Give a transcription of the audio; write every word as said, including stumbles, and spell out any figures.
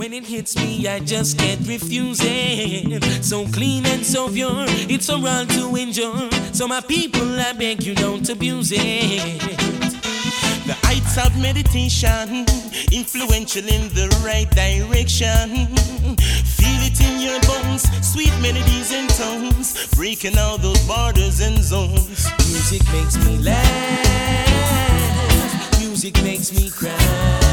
When it hits me, I just can't refuse it. So clean and so pure, it's so wrong to endure. So my people, I beg you, don't abuse it. The heights of meditation, influential in the right direction. Feel it in your bones, sweet melodies and tones, breaking all those borders and zones. Music makes me laugh, music makes me cry.